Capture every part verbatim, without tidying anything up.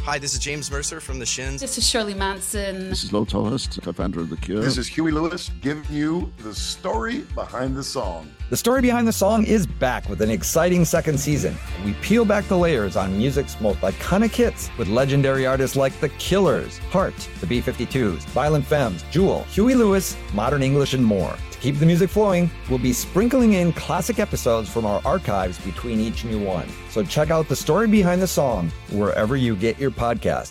Hi, this is James Mercer from The Shins. This is Shirley Manson. This is Lo Tolhurst, co-founder of The Cure. This is Huey Lewis, giving you the story behind the song. The Story Behind the Song is back with an exciting second season. We peel back the layers on music's most iconic hits with legendary artists like The Killers, Heart, the B fifty-twos, Violent Femmes, Jewel, Huey Lewis, Modern English, and more. To keep the music flowing, we'll be sprinkling in classic episodes from our archives between each new one. So check out The Story Behind the Song wherever you get your podcast.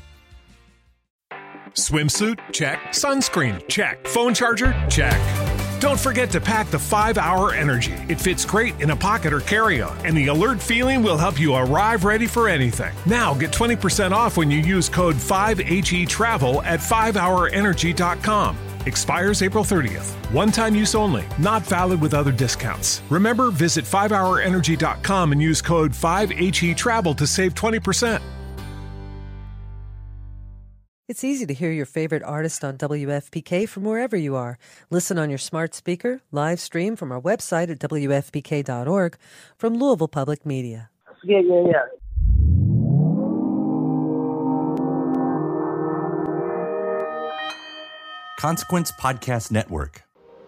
Swimsuit? Check. Sunscreen? Check. Phone charger? Check. Don't forget to pack the five hour Energy. It fits great in a pocket or carry-on, and the alert feeling will help you arrive ready for anything. Now get twenty percent off when you use code five H E travel at five hour energy dot com. Expires April thirtieth. One-time use only. Not valid with other discounts. Remember, visit five hour energy dot com and use code five H E travel to save twenty percent. It's easy to hear your favorite artist on W F P K from wherever you are. Listen on your smart speaker, live stream from our website at W F P K dot org, from Louisville Public Media. Yeah, yeah, yeah. Consequence Podcast Network.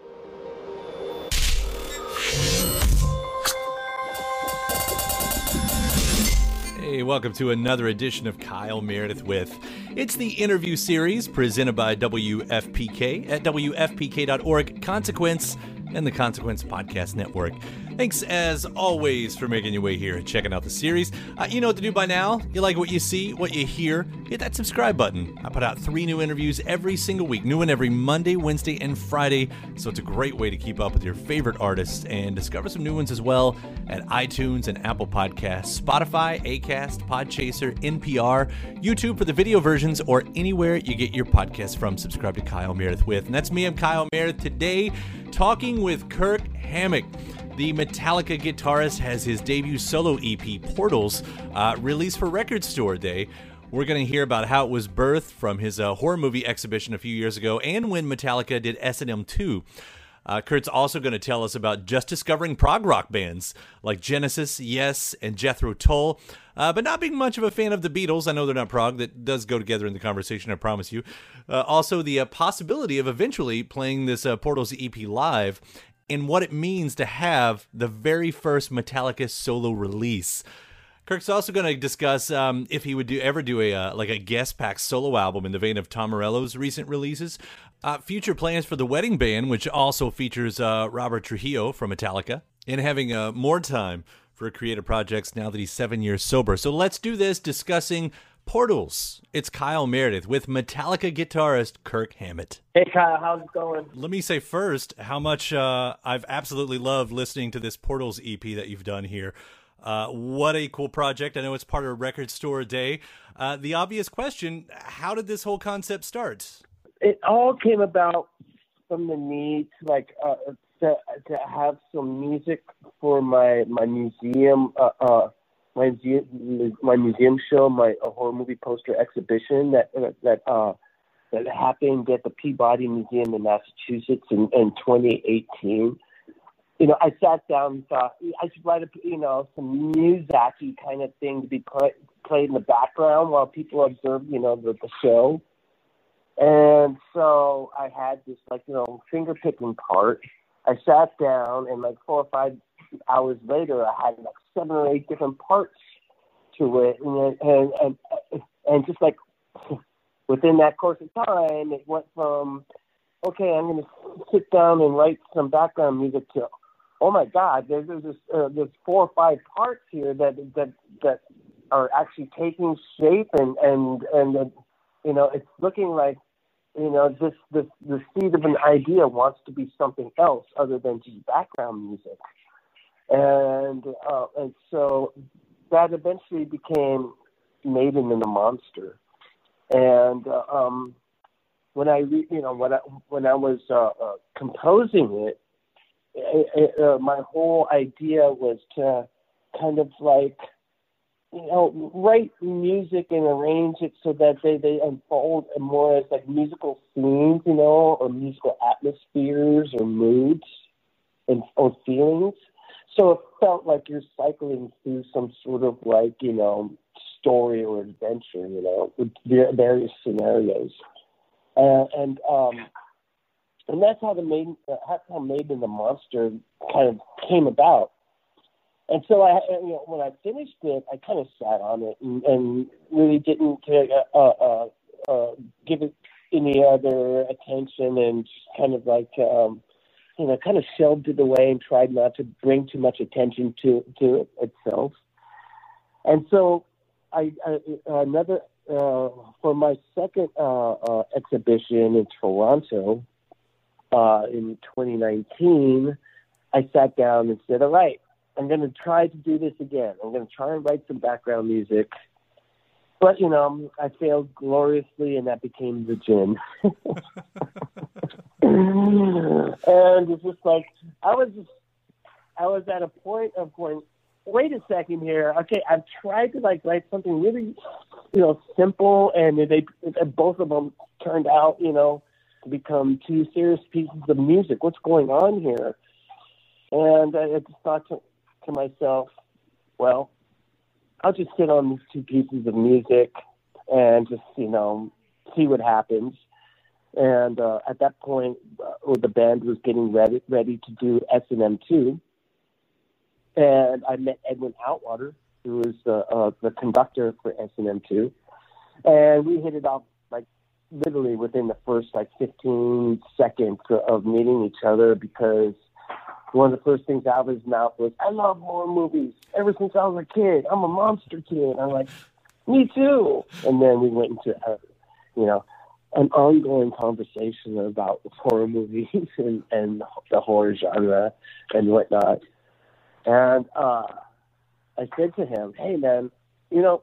Hey, welcome to another edition of Kyle Meredith With. It's the interview series presented by W F P K at W F P K dot org, Consequence, and the Consequence Podcast Network. Thanks, as always, for making your way here and checking out the series. Uh, you know what to do by now. You like what you see, what you hear, hit that subscribe button. I put out three new interviews every single week, new one every Monday, Wednesday, and Friday, so it's a great way to keep up with your favorite artists and discover some new ones as well at iTunes and Apple Podcasts, Spotify, Acast, Podchaser, N P R, YouTube for the video versions, or anywhere you get your podcasts from. Subscribe to Kyle Meredith With. And that's me, I'm Kyle Meredith. Today, talking with Kirk Hammett. The Metallica guitarist has his debut solo E P, Portals, uh, released for Record Store Day. We're going to hear about how it was birthed from his uh, horror movie exhibition a few years ago and when Metallica did S and M two. Uh, Kurt's also going to tell us about just discovering prog rock bands like Genesis, Yes, and Jethro Tull, uh, but not being much of a fan of the Beatles. I know they're not prog. That does go together in the conversation, I promise you. Uh, also, the uh, possibility of eventually playing this uh, Portals E P live, and what it means to have the very first Metallica solo release. Kirk's also going to discuss um, if he would do ever do a uh, like a guest pack solo album in the vein of Tom Morello's recent releases. Uh, future plans for the Wedding Band, which also features uh, Robert Trujillo from Metallica, and having uh, more time for creative projects now that he's seven years sober. So let's do this, discussing Portals. It's Kyle Meredith with Metallica guitarist Kirk Hammett. Hey, Kyle, how's it going? Let me say first how much uh, I've absolutely loved listening to this Portals E P that you've done here. Uh, what a cool project. I know it's part of Record Store Day. Uh, the obvious question, how did this whole concept start? It all came about from the need to, like, uh, to, to have some music for my, my museum uh, uh My museum, my museum show, my a horror movie poster exhibition that that uh, that happened at the Peabody Museum in Massachusetts in, in twenty eighteen. You know, I sat down and thought I should write a you know some music-y kind of thing to be play, played in the background while people observe you know the, the show. And so I had this like you know finger picking part. I sat down and like four or five hours later, I had like seven or eight different parts to it, and and and, and just like within that course of time, it went from okay, I'm going to sit down and write some background music to oh my God, there's there's this, uh, there's four or five parts here that that that are actually taking shape, and and and uh, you know it's looking like you know this this the seed of an idea wants to be something else other than just background music. And uh, and so that eventually became Maiden and the Monster. And uh, um, when I re- you know when I when I was uh, uh, composing it, it, it uh, my whole idea was to kind of like you know write music and arrange it so that they they unfold more as like musical scenes, you know, or musical atmospheres or moods and or feelings. So it felt like you're cycling through some sort of like, you know, story or adventure, you know, with various scenarios. Uh, and um, and that's how the Maiden, uh, that's how Maiden the Monster kind of came about. And so I, you know, when I finished it, I kind of sat on it and, and really didn't uh, uh, uh, give it any other attention, and just kind of like, um, you know, kind of shelved it away and tried not to bring too much attention to to it itself. And so I, I another uh, for my second uh, uh, exhibition in Toronto uh, in twenty nineteen, I sat down and said, all right, I'm going to try to do this again. I'm going to try and write some background music. But, you know, I failed gloriously, and that became the gin. And it's just like, I was just, I was at a point of going, wait a second here. Okay, I've tried to, like, write something really, you know, simple, and they, both of them turned out, you know, to become two serious pieces of music. What's going on here? And I just thought to, to myself, well, I'll just sit on these two pieces of music and just, you know, see what happens. And uh, at that point, uh, the band was getting ready ready to do S and M two. And I met Edwin Outwater, who was uh, uh, the conductor for S and M two. And we hit it off, like, literally within the first, like, fifteen seconds of meeting each other, because one of the first things out of his mouth was, I love horror movies. Ever since I was a kid, I'm a monster kid. I'm like, me too. And then we went into, uh, you know, an ongoing conversation about horror movies and, and the horror genre and whatnot. And uh, I said to him, hey, man, you know,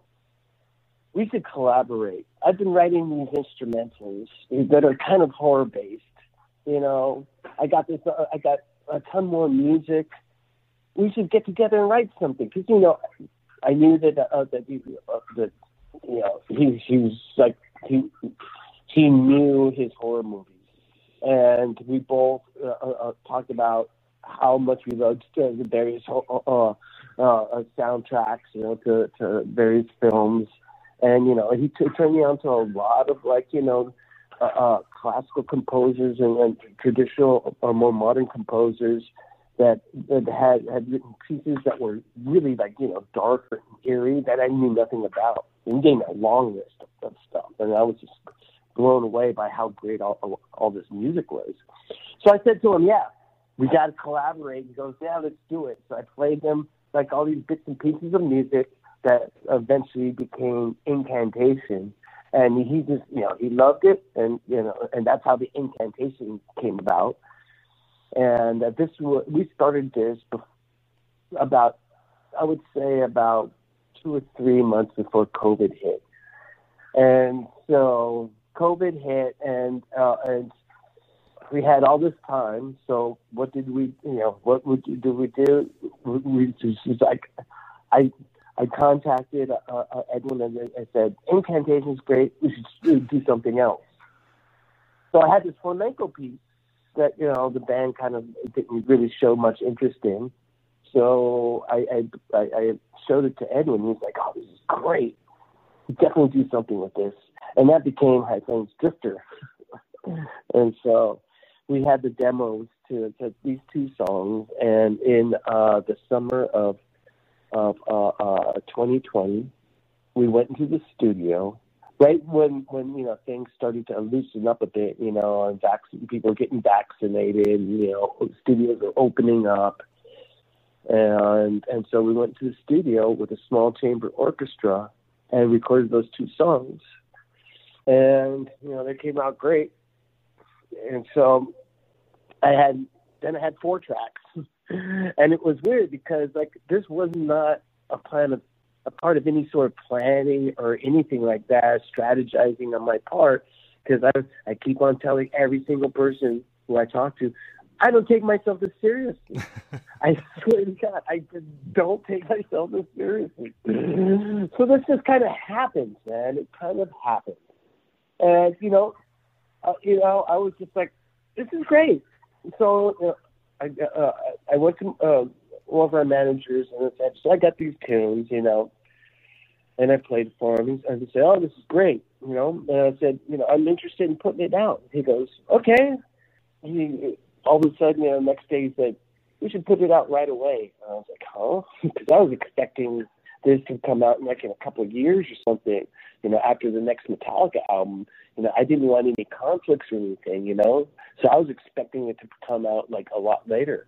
we should collaborate. I've been writing these instrumentals that are kind of horror-based. You know, I got this, uh, I got a ton more music. We should get together and write something. Because, you know, I knew that, uh, that, he, uh, that you know, he, he was like, he, he knew his horror movies. And we both uh, uh, talked about how much we loved uh, the various uh, uh, uh, soundtracks, you know, to, to various films. And, you know, he t- turned me on to a lot of, like, you know, uh, uh, classical composers and, and traditional or more modern composers that, that had, had written pieces that were really, like, you know, dark and eerie that I knew nothing about. And he gave me a long list of, of stuff. And I was just blown away by how great all, all this music was. So I said to him, yeah, we got to collaborate. He goes, yeah, let's do it. So I played him, like, all these bits and pieces of music that eventually became Incantation. And he just, you know, he loved it. And, you know, and that's how the Incantation came about. And uh, this, we started this about, I would say about two or three months before COVID hit. And so COVID hit, and, uh, and we had all this time. So what did we, you know, what would do we do? We just like, I, I contacted uh, uh, Edwin and I said, Incantation's great. We should do something else. So I had this flamenco piece that, you know, the band kind of didn't really show much interest in. So I, I, I showed it to Edwin. He was like, oh, this is great. Definitely do something with this. And that became High Flames Drifter. And so we had the demos to, to these two songs. And in uh, the summer of of uh, uh, twenty twenty, we went into the studio right when, when, you know, things started to loosen up a bit, you know, and vac- people were getting vaccinated, and, you know, studios were opening up. And, and so we went to the studio with a small chamber orchestra and recorded those two songs. And, you know, they came out great. And so I had, then I had four tracks. And it was weird because, like, this was not a plan of a part of any sort of planning or anything like that, strategizing on my part. Because I I keep on telling every single person who I talk to, I don't take myself this seriously. I swear to God, I just don't take myself this seriously. So this just kind of happens, man. It kind of happens. And you know, uh, you know, I was just like, this is great. So. You know, I, uh, I went to uh, one of our managers and I said, so I got these tunes, you know, And I played it for him, and he said, "Oh, this is great," you know. And I said, "You know, I'm interested in putting it out." He goes, "Okay." He all of a sudden, you know, the next day he said, "We should put it out right away." And I was like, "Huh?" Because I was expecting this to come out in like in a couple of years or something, you know, after the next Metallica album. You know, I didn't want any conflicts or anything, you know, so I was expecting it to come out like a lot later.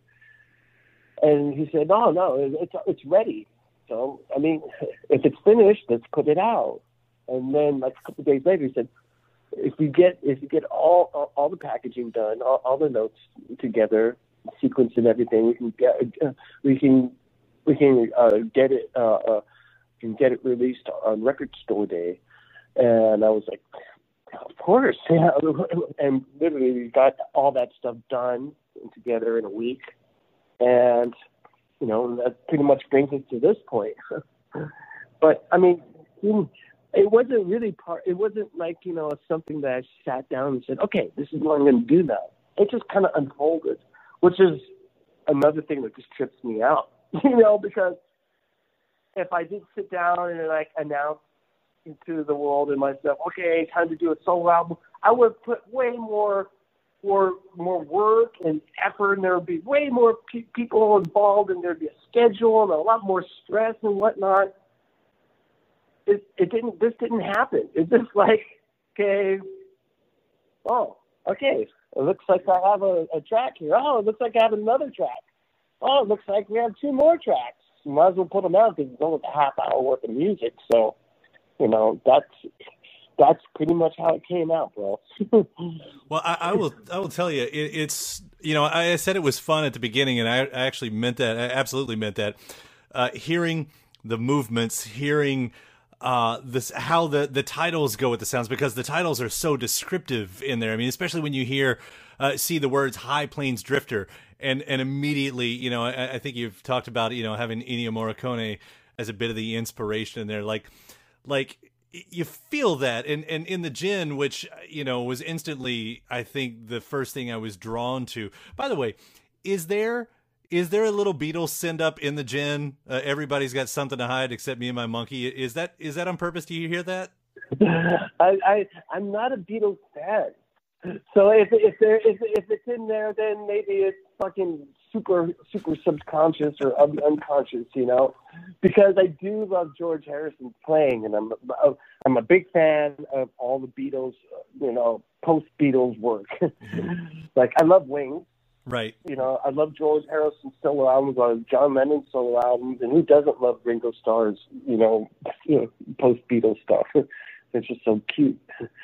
And he said, "No, no, it's it's ready. So, I mean, if it's finished, let's put it out." And then, like a couple of days later, he said, "If you get if you get all all, all the packaging done, all, all the notes together, sequence and everything, we can get uh, we can we can uh, get it uh, uh, can get it released on Record Store Day." And I was like, "Of course, yeah." And literally, we got all that stuff done together in a week, and you know, that pretty much brings us to this point. But I mean, it wasn't really part. It wasn't like, you know, something that I sat down and said, "Okay, this is what I'm going to do now." It just kind of unfolded, which is another thing that just trips me out, you know, because if I did sit down and like announce into the world and myself, "Okay, time to do a solo album," I would put way more. More, more work and effort, and there would be way more pe- people involved, and there'd be a schedule and a lot more stress and whatnot. It, it didn't. This didn't happen. It's just like, okay, oh, okay. It looks like I have a, a track here. Oh, it looks like I have another track. Oh, it looks like we have two more tracks. Might as well put them out because it's only a half hour worth of music. So, you know, that's. That's pretty much how it came out, bro. Well, I, I will. I will tell you, it, it's you know, I said it was fun at the beginning, and I, I actually meant that. I absolutely meant that. Uh, hearing the movements, hearing uh, this, how the the titles go with the sounds, because the titles are so descriptive in there. I mean, especially when you hear, uh, see the words "High Plains Drifter," and and immediately, you know, I, I think you've talked about, you know, having Ennio Morricone as a bit of the inspiration in there, like, like. You feel that, and, and in the gin, which, you know, was instantly, I think, the first thing I was drawn to. By the way, is there is there a little Beatles send up in the gin? Uh, everybody's got something to hide except me and my monkey. Is that is that on purpose? Do you hear that? I, I I'm not a Beatles fan, so if if there if if it's in there, then maybe it's fucking super super subconscious or un- unconscious, you know, because I do love George Harrison's playing, and I'm I'm a big fan of all the Beatles, you know, post Beatles work. Like, I love Wings, right? You know, I love George Harrison's solo albums, on John Lennon's solo albums, and who doesn't love Ringo Starr's, you know, you know, post Beatles stuff? It's just so cute.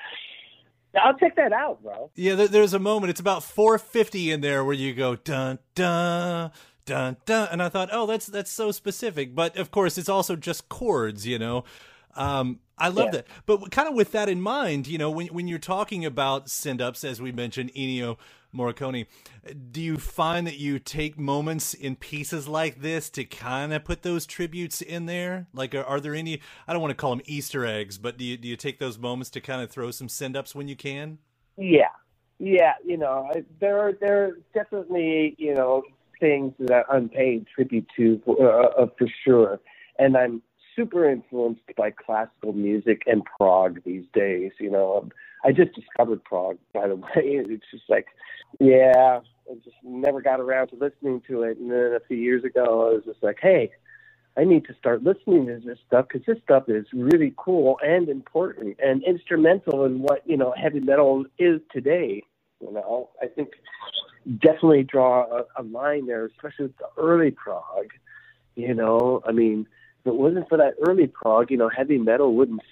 I'll check that out, bro. Yeah, there's a moment. It's about four fifty in there where you go dun dun dun dun, and I thought, oh, that's that's so specific. But of course, it's also just chords, you know. Um, I love yeah. that. But kind of with that in mind, you know, when when you're talking about send-ups, as we mentioned, Ennio Morricone, do you find that you take moments in pieces like this to kind of put those tributes in there? Like, are, are there any, I don't want to call them Easter eggs, but do you, do you take those moments to kind of throw some send-ups when you can? Yeah. Yeah, you know, there are, there are definitely, you know, things that I'm paying tribute to uh, uh, for sure. And I'm super influenced by classical music and prog these days, you know. I just discovered prog, by the way. It's just like, yeah, I just never got around to listening to it. And then a few years ago, I was just like, hey, I need to start listening to this stuff, because this stuff is really cool and important and instrumental in what, you know, heavy metal is today. You know, I think definitely draw a, a line there, especially with the early prog. You know, I mean, if it wasn't for that early prog, you know, heavy metal wouldn't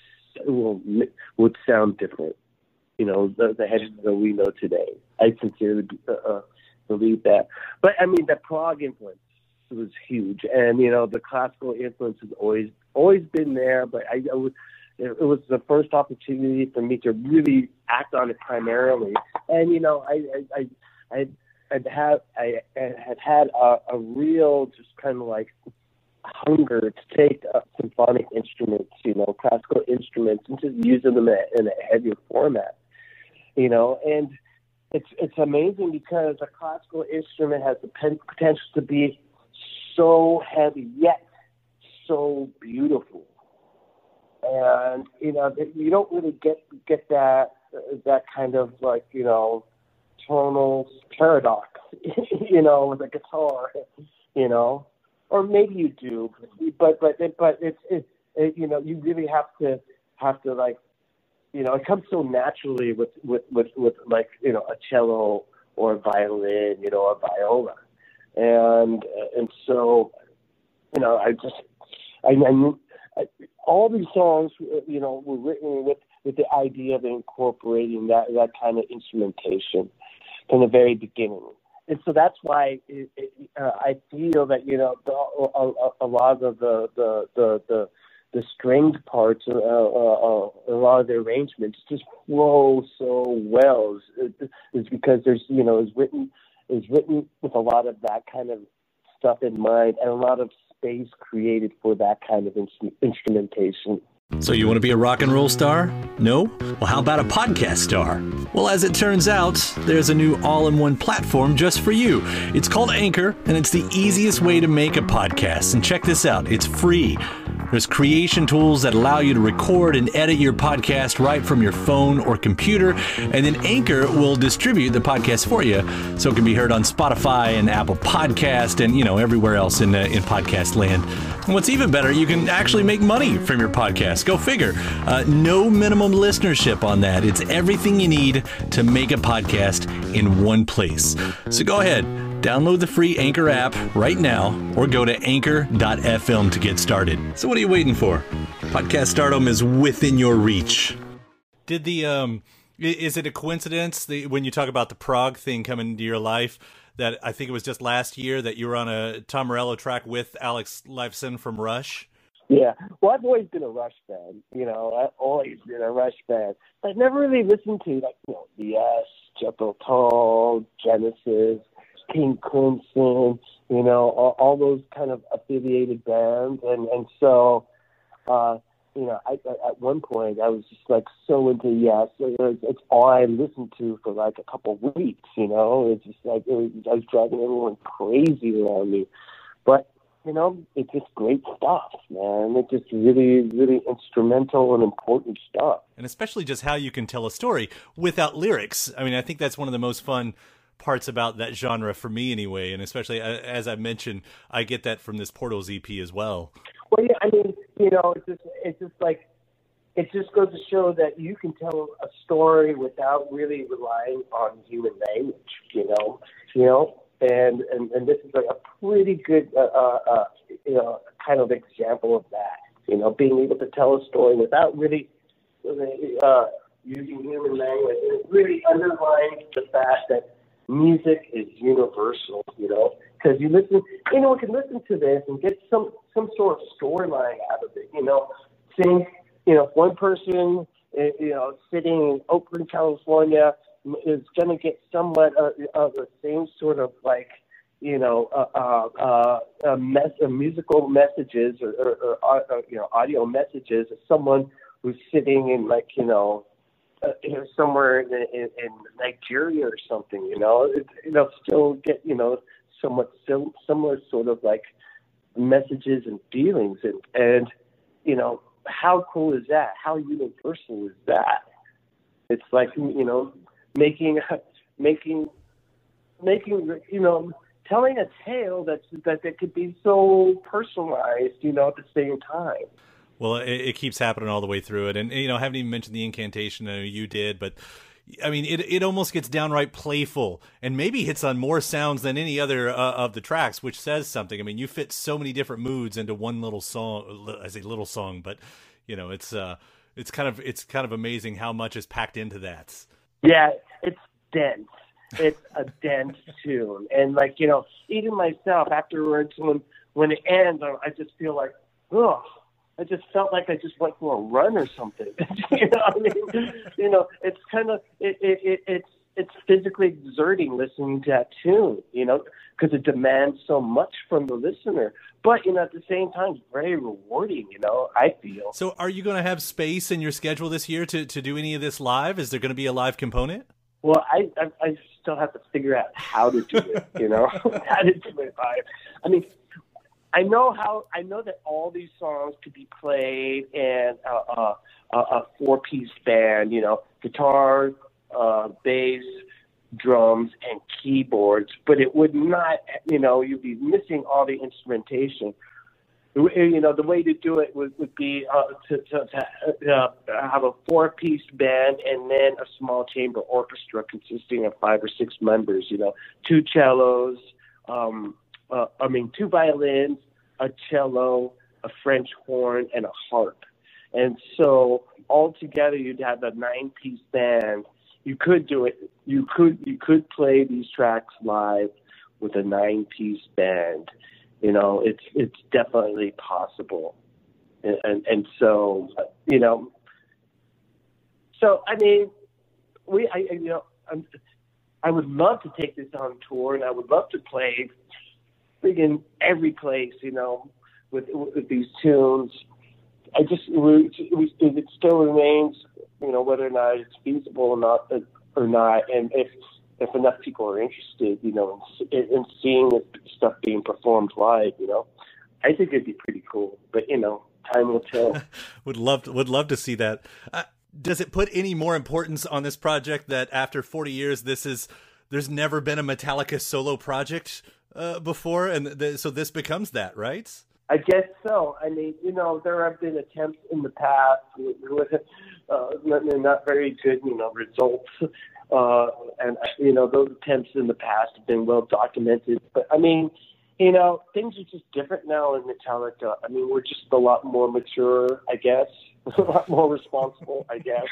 would sound different. You know, the, the heavy metal we know today. I sincerely uh, believe that. But I mean, the prog influence was huge, and you know, the classical influence has always always been there. But I, I was, it was the first opportunity for me to really act on it primarily. And you know, I I I I'd had I, I had had a, a real just kind of like hunger to take uh, symphonic instruments, you know, classical instruments, and just use them in a, in a heavier format, you know. And it's it's amazing because a classical instrument has the pen, potential to be so heavy yet so beautiful, and you know you don't really get get that that kind of like you know tonal paradox, you know, with a guitar, you know, or maybe you do, but but but it's it, it you know you really have to have to like you know it comes so naturally with with with, with like you know a cello or a violin, you know, a viola, and and so you know I just I, I, I all these songs you know were written with with the idea of incorporating that that kind of instrumentation from the very beginning. And so that's why it, it, uh, I feel that, you know, the, a, a lot of the, the, the, the, the stringed parts, uh, uh, uh, a lot of the arrangements just flow so well. It's, it's because there's, you know, it's written, it's written with a lot of that kind of stuff in mind and a lot of space created for that kind of in- instrumentation. So you want to be a rock and roll star? No? Well, how about a podcast star? Well, as it turns out, there's a new all-in-one platform just for you. It's called Anchor, and it's the easiest way to make a podcast. And check this out. It's free. There's creation tools that allow you to record and edit your podcast right from your phone or computer, and then Anchor will distribute the podcast for you so it can be heard on Spotify and Apple Podcast and, you know, everywhere else in, uh, in podcast land. And what's even better, you can actually make money from your podcast. Go figure. Uh, no minimum listenership on that. It's everything you need to make a podcast in one place. So go ahead, download the free Anchor app right now or go to anchor dot f m to get started. So what are you waiting for? Podcast stardom is within your reach. Did the, um, is it a coincidence that when you talk about the prog thing coming into your life, that I think it was just last year that you were on a Tom Morello track with Alex Lifeson from Rush? Yeah, well, I've always been a Rush fan. You know, I've always been a Rush fan. I've never really listened to, like, you know, Yes, Jethro Tull, Genesis, King Crimson, you know, all, all those kind of affiliated bands. And, and so, uh, you know, I, I, at one point I was just, like, so into Yes. It was, it's all I listened to for, like, a couple of weeks, you know. It's just, like, it was, I was driving everyone crazy around me. But, you know, it's just great stuff, man. It's just really, really instrumental and important stuff. And especially just how you can tell a story without lyrics. I mean, I think that's one of the most fun parts about that genre for me anyway. And especially, as I mentioned, I get that from this Portals E P as well. Well, yeah, I mean, you know, it's just, it's just like, it just goes to show that you can tell a story without really relying on human language, you know, you know? And, and and this is like a pretty good, uh, uh, uh, you know, kind of example of that. You know, being able to tell a story without really uh, using human language. It really underlines the fact that music is universal. You know, because you listen, anyone can listen to this and get some some sort of storyline out of it. You know, think, you know, if one person, you know, sitting in Oakland, California, is going to get somewhat of uh, uh, the same sort of like, you know, uh, uh, uh, uh, mes- uh, musical messages or, or, or, or uh, you know, audio messages as someone who's sitting in like, you know, uh, you know somewhere in, in, in Nigeria or something. You know, it, they'll still get, you know, somewhat sim- similar sort of like messages and feelings, and and you know, how cool is that? How universal is that? It's like, you know, making, making, making, you know, telling a tale that's, that that could be so personalized, you know, at the same time. Well, it, it keeps happening all the way through it. And, you know, I haven't even mentioned the incantation. I know you did, but I mean, it it almost gets downright playful and maybe hits on more sounds than any other uh, of the tracks, which says something. I mean, you fit so many different moods into one little song. I say little song, but, you know, it's uh, it's kind of it's kind of amazing how much is packed into that. Yeah, it's dense. It's a dense tune. And, like, you know, even myself, afterwards, when, when it ends, I just feel like, ugh, I just felt like I just went for a run or something. You know what I mean? You know, it's kind of, it, it, it, it's, it's physically exerting listening to that tune, you know, because it demands so much from the listener. But, you know, at the same time, it's very rewarding, you know, I feel. So are you going to have space in your schedule this year to, to do any of this live? Is there going to be a live component? Well, I, I I still have to figure out how to do it, you know, how to do it live. I mean, I know how I know that all these songs could be played in a, a, a four-piece band. You know, guitar, uh, bass, drums, and keyboards. But it would not. You know, you'd be missing all the instrumentation. You know, the way to do it would, would be uh, to, to, to uh, have a four-piece band and then a small chamber orchestra consisting of five or six members. You know, two cellos. Um, Uh, I mean, two violins, a cello, a French horn, and a harp. And so altogether, you'd have a nine-piece band. You could do it. You could you could play these tracks live with a nine-piece band. You know, it's it's definitely possible. And and, and so you know, so I mean, we I you know I'm, I would love to take this on tour, and I would love to play in every place, you know, with, with these tunes. I just, we, we, it still remains, you know, whether or not it's feasible or not, or not, and if if enough people are interested, you know, in, in seeing this stuff being performed live, you know, I think it'd be pretty cool. But you know, time will tell. would love to, would love to see that. Uh, does it put any more importance on this project that after forty years, this is there's never been a Metallica solo project Uh, before, and th- so this becomes that, right? I guess so. I mean, you know, there have been attempts in the past with, with uh, not, not very good, you know, results, uh, and you know, those attempts in the past have been well documented. But I mean, you know, things are just different now in Metallica. I mean, we're just a lot more mature, I guess, a lot more responsible, I guess,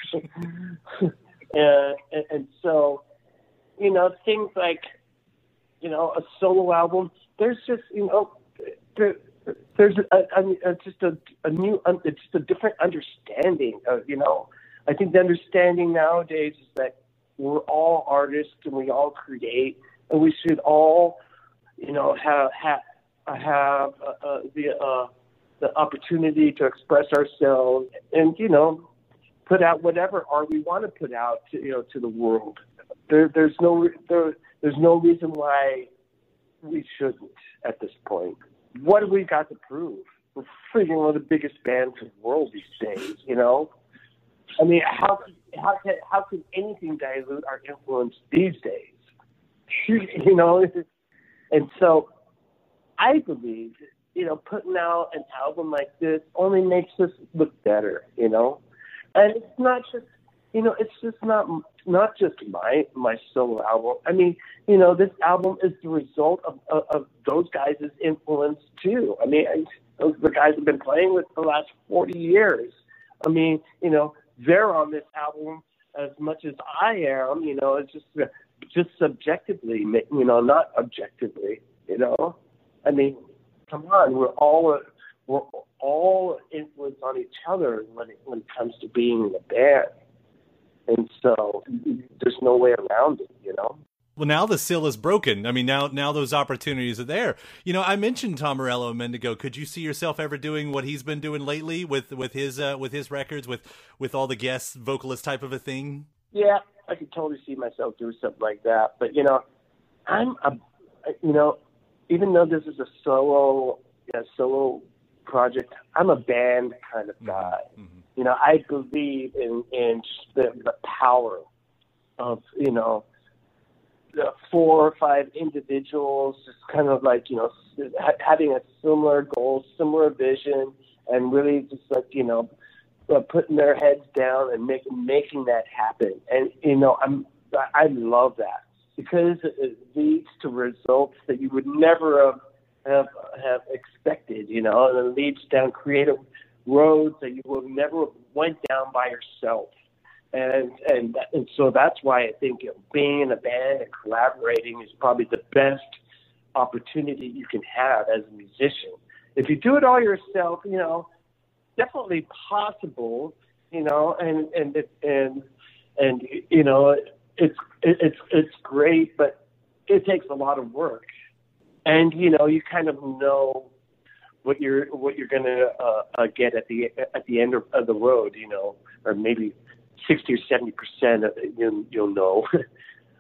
and, and and so, you know, things like, you know, a solo album, there's just, you know, there, there's a, a, a, just a, a new, it's just a different understanding of, you know, I think the understanding nowadays is that we're all artists and we all create, and we should all, you know, have, have, have uh, uh, the, uh, the opportunity to express ourselves and, you know, put out whatever art we want to put out to, you know, to the world. There, there's no, there, There's no reason why we shouldn't at this point. What have we got to prove? We're freaking one of the biggest bands in the world these days, you know? I mean, how how can, how can anything dilute our influence these days? You know? And so I believe, you know, putting out an album like this only makes us look better, you know? And it's not just, you know, it's just not not just my my solo album. I mean, you know, this album is the result of of, of those guys' influence too. I mean, I, those are the guys have been playing with for the last forty years. I mean, you know, they're on this album as much as I am. You know, it's just just subjectively, you know, not objectively. You know, I mean, come on, we're all we're all influenced on each other when it, when it comes to being in a band. And so there's no way around it, you know? Well, now the seal is broken. I mean, now now those opportunities are there. You know, I mentioned Tom Morello a minute ago. Could you see yourself ever doing what he's been doing lately with with his uh, with his records, with with all the guest vocalist type of a thing? Yeah, I could totally see myself doing something like that. But you know, I'm a, you know, even though this is a solo a solo project, I'm a band kind of guy. Mm-hmm. You know, I believe in in the, the power of, you know, the four or five individuals just kind of like, you know, having a similar goal, similar vision, and really just like, you know, putting their heads down and making making that happen. And, you know, I'm I love that because it leads to results that you would never have have, have expected, you know, and it leads down creative roads that you would never have went down by yourself. And and and so that's why I think, you know, being in a band and collaborating is probably the best opportunity you can have as a musician. If you do it all yourself, you know, definitely possible, you know, and and and and you know, it's it's it's great, but it takes a lot of work, and you know, you kind of know what you're what you're gonna uh, uh, get at the at the end of, of the road, you know, or maybe sixty or seventy percent of it, you, you'll know.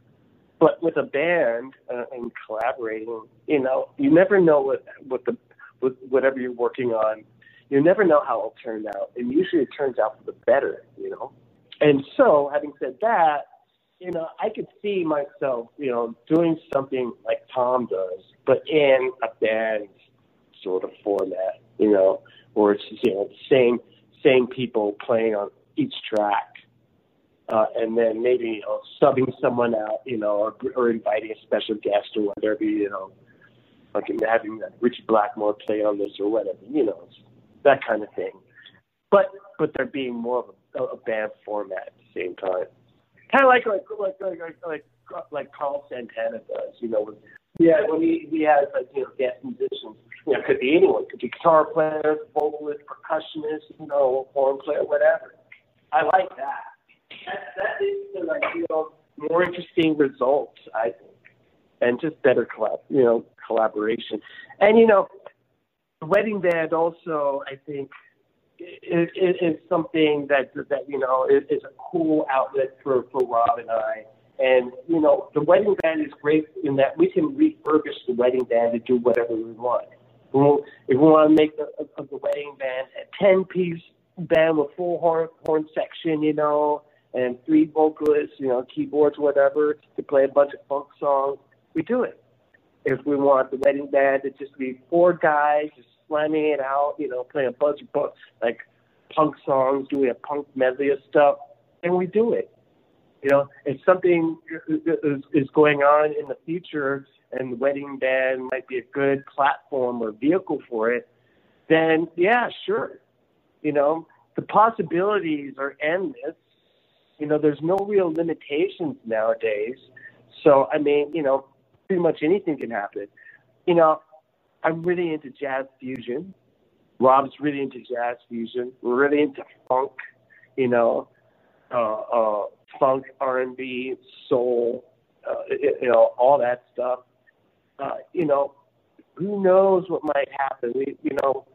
But with a band uh, and collaborating, you know, you never know what what the with whatever you're working on. You never know how it'll turn out, and usually it turns out for the better, you know. And so, having said that, you know, I could see myself, you know, doing something like Tom does, but in a band sort of format, you know, where it's, you know, the same same people playing on each track, uh, and then maybe, you know, subbing someone out, you know, or, or inviting a special guest or whatever, you know, like having Richie Blackmore play on this or whatever, you know, that kind of thing. But but there being more of a, a band format at the same time, kind of like like like like like like, like Carl Santana does, you know. When, yeah, when he he has like, you know, guest musicians, you know, it could be anyone, it could be guitar players, vocalist, percussionist, you know, horn player, whatever. I like that. That that is like, you know, more interesting results, I think, and just better collab, you know, collaboration. And you know, the wedding band also, I think, is, is something that that you know is, is a cool outlet for, for Rob and I. And you know, the wedding band is great in that we can refurbish the wedding band to do whatever we want. We'll, if we want to make the, of the wedding band a ten-piece band with full horn horn section, you know, and three vocalists, you know, keyboards, whatever, to play a bunch of funk songs, we do it. If we want the wedding band to just be four guys just slamming it out, you know, playing a bunch of like punk songs, doing a punk medley of stuff, then we do it. You know, if something is, is going on in the future and the wedding band might be a good platform or vehicle for it, then yeah, sure. You know, the possibilities are endless. You know, there's no real limitations nowadays. So, I mean, you know, pretty much anything can happen. You know, I'm really into jazz fusion. Rob's really into jazz fusion. We're really into funk, you know, uh, uh, funk, R and B, soul, uh, you know, all that stuff. Uh, you know, who knows what might happen? We, you know,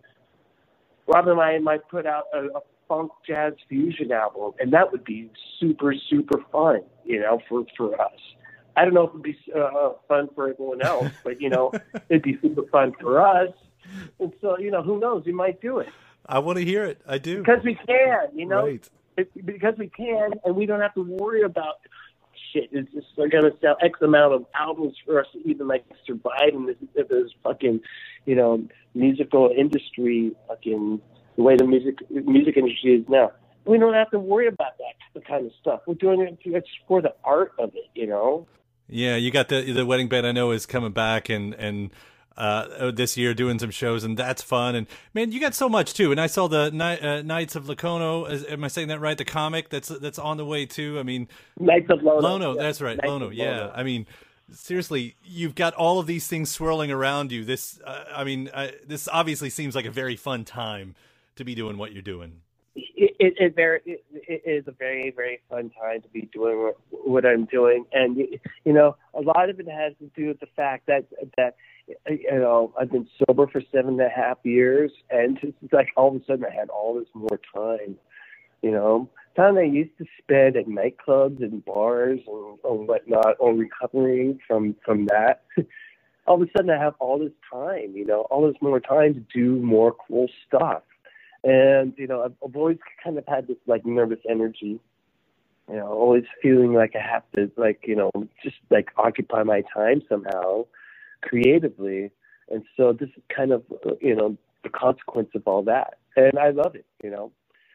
Rob and I might put out a, a funk jazz fusion album, and that would be super, super fun, you know, for, for us. I don't know if it would be uh, fun for everyone else, but, you know, it'd be super fun for us. And so, you know, who knows? We might do it. I want to hear it. I do. Because we can, you know. Right. It, because we can, and we don't have to worry about, shit, it's just, they're going to sell X amount of albums for us to even, like, survive in this, this fucking, you know, musical industry, fucking, the way the music music industry is now. We don't have to worry about that kind of stuff. We're doing it it's for the art of it, you know? Yeah, you got the the wedding band I know is coming back and and uh, this year doing some shows, and that's fun. And man, you got so much too. And I saw the Ni- uh, Knights of Locono. Is, am I saying that right? The comic that's that's on the way too. I mean, Knights of Lono. Lono, yeah. that's right, Knights Lono. Yeah, Lono. I mean, seriously, you've got all of these things swirling around you. This, uh, I mean, uh, this obviously seems like a very fun time to be doing what you're doing. It, it, it, very, it, it is a very, very fun time to be doing what, what I'm doing. And, you know, a lot of it has to do with the fact that, that you know, I've been sober for seven and a half years. And it's like all of a sudden I had all this more time, you know, time I used to spend at nightclubs and bars and, and whatnot, or recovering from, from that. All of a sudden I have all this time, you know, all this more time to do more cool stuff. And, you know, I've, I've always kind of had this, like, nervous energy, you know, always feeling like I have to, like, you know, just, like, occupy my time somehow creatively. And so this is kind of, you know, the consequence of all that. And I love it, you know.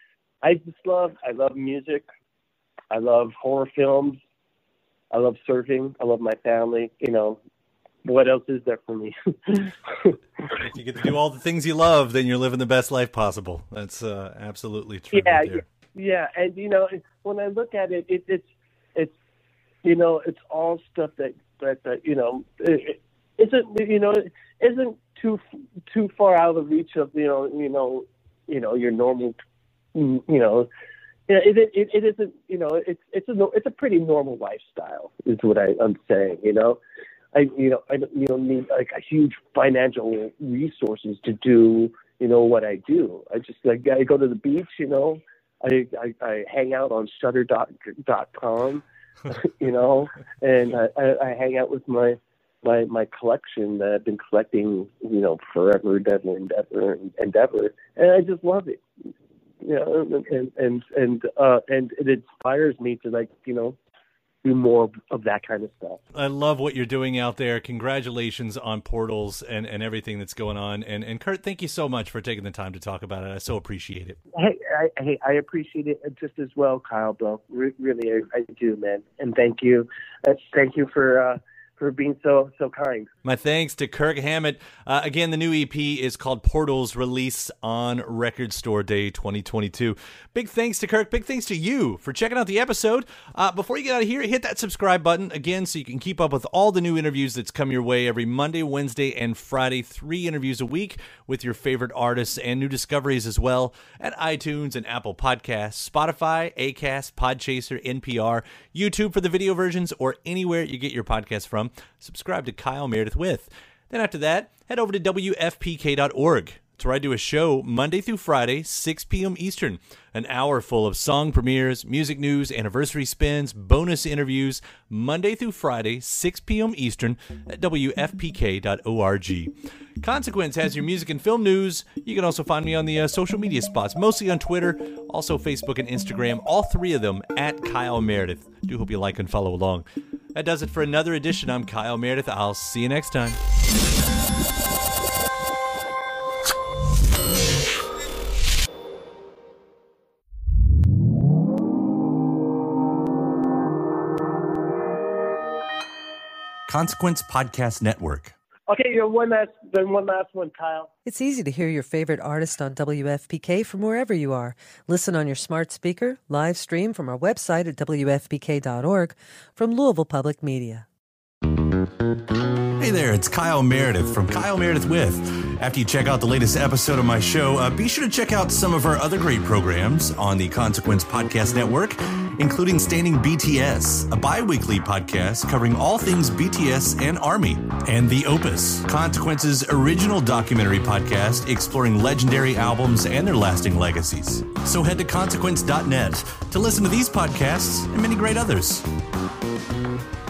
I just love, I love music. I love horror films. I love surfing. I love my family, you know. What else is there for me? If you get to do all the things you love, then you're living the best life possible. That's uh, absolutely true. Yeah, right there. yeah, and you know, when I look at it, it, it's it's you know, it's all stuff that that, that you know, it, it isn't you know, isn't too too far out of the reach of you know, you know, you know, your normal, you know. Yeah, it, it it isn't you know, it's it's a it's a pretty normal lifestyle, is what I, I'm saying, you know. I, you know, I you don't need like a huge financial resources to do, you know, what I do. I just like I go to the beach, you know, I I, I hang out on Shutter dot com, you know, and I, I, I hang out with my my my collection that I've been collecting, you know, forever, ever, and ever, and ever, and I just love it. You know, and and and uh, and it inspires me to, like, you know, do more of that kind of stuff. I love what you're doing out there. Congratulations on Portals and, and everything that's going on. And and Kurt, thank you so much for taking the time to talk about it. I so appreciate it. Hey, I, hey, I appreciate it just as well, Kyle, bro. Re- really, I, I do, man. And thank you. Uh, thank you for uh, for being so so kind. My thanks to Kirk Hammett. Uh, again, the new E P is called Portals, released on Record Store Day twenty twenty-two. Big thanks to Kirk. Big thanks to you for checking out the episode. Uh, before you get out of here, hit that subscribe button again so you can keep up with all the new interviews that's come your way every Monday, Wednesday, and Friday. Three interviews a week with your favorite artists and new discoveries as well at iTunes and Apple Podcasts, Spotify, Acast, Podchaser, N P R, YouTube for the video versions, or anywhere you get your podcast from. Subscribe to Kyle Meredith With. Then after that, head over to W F P K dot org. It's where I do a show Monday through Friday, six p.m. Eastern. An hour full of song premieres, music news, anniversary spins, bonus interviews, Monday through Friday, six p.m. Eastern at W F P K dot org. Consequence has your music and film news. You can also find me on the uh, social media spots, mostly on Twitter, also Facebook and Instagram, all three of them at Kyle Meredith. Do hope you like and follow along. That does it for another edition. I'm Kyle Meredith. I'll see you next time. Consequence Podcast Network. Okay, you know, one last, then one last one, Kyle. It's easy to hear your favorite artist on W F P K from wherever you are. Listen on your smart speaker, live stream from our website at W F P K dot org, from Louisville Public Media. Hey there, it's Kyle Meredith from Kyle Meredith With. After you check out the latest episode of my show, uh, be sure to check out some of our other great programs on the Consequence Podcast Network, including Standing B T S, a bi-weekly podcast covering all things B T S and Army, and The Opus, Consequence's original documentary podcast exploring legendary albums and their lasting legacies. So head to consequence dot net to listen to these podcasts and many great others.